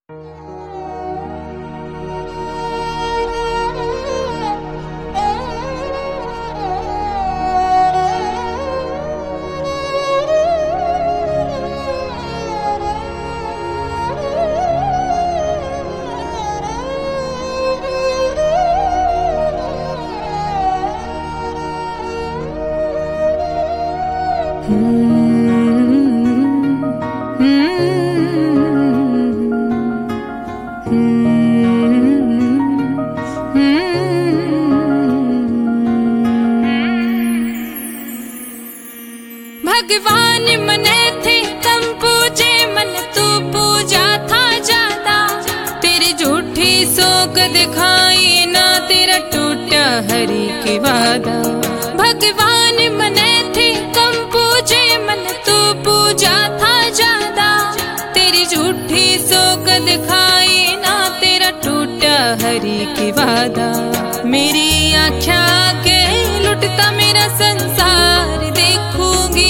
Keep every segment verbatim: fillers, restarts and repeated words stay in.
भगवान मने थे कम पूजे मन तू पूजा था ज्यादा। तेरी झूठी सोक दिखाई ना तेरा टूटा हरि के वादा। भगवान मने थे कम पूजे मन तू पूजा था ज्यादा। तेरी झूठी सोक दिखाई ना तेरा टूटा हरि के वादा। मेरी आँखा के लुटता मेरा संसार देखूंगी।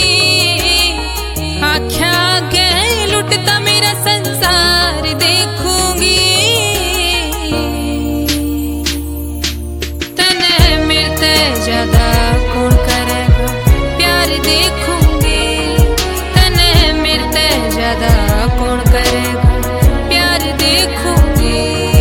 आँखा के लुटता मेरा संसार देखूंगी। तने मिलते ज्यादा कौन करेगा प्यार देखूंगी। तने मिलते ज्यादा कौन करेगा प्यार देखूंगी।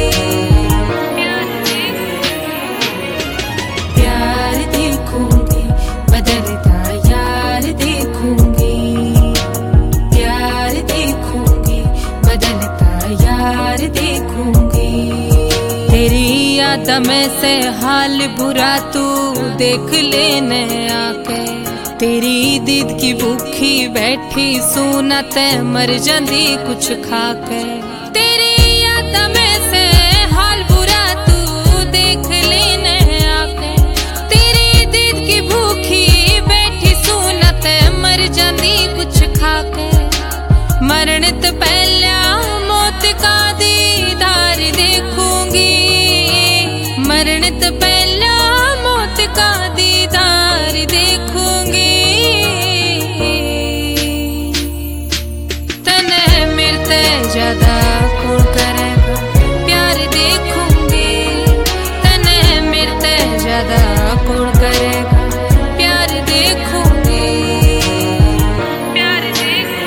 प्यार देखूंगी बदलता यार देखूंगी। प्यार देखूंगी बदलता यार देखूंगी। तेरी याद में से हाल बुरा तू देख लेने आके। तेरी दीद की भूखी बैठी सूना ते मर जांदी कुछ खाके। तेरी याद में से हाल बुरा तू देख लेने आके। तेरी दीद की भूखी बैठी सूना ते मर जांदी कुछ खाके। मरण तो पहला मौत का दीदार देखूंगी। मरण तो पहला मौत का दीदार देखूंगी। तने मिलते ज्यादा कौन करेगा प्यार देखूंगी। तने मिलते ज्यादा कौन करेगा प्यार देखूंगी। प्यार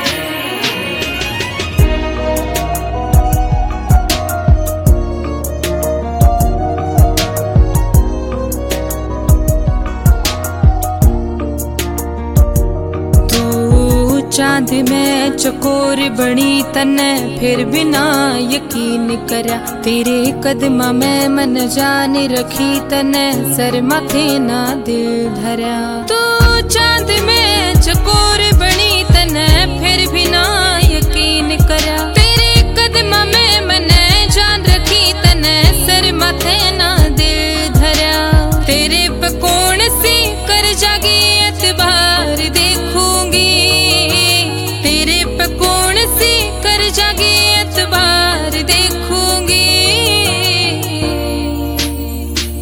चांद में चकोर बनी तने फिर बिना यकीन करा। तेरे कदमा में मन जान रखी तने सर माथे ना दिल धरा। तू चांद में चकोर बनी तने फिर बिना यकीन करा। तेरे कदमा में मन जान रखी तने सर माथे ना दिल धरा। तेरे पे कौन सी कर जागी एतबार देखूंगी। तेरे पे कौन सी कर जागी एतबार देखूंगी।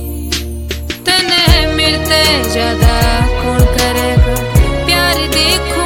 तने मिलते ज्यादा कौन करेगा प्यार देखूंगी।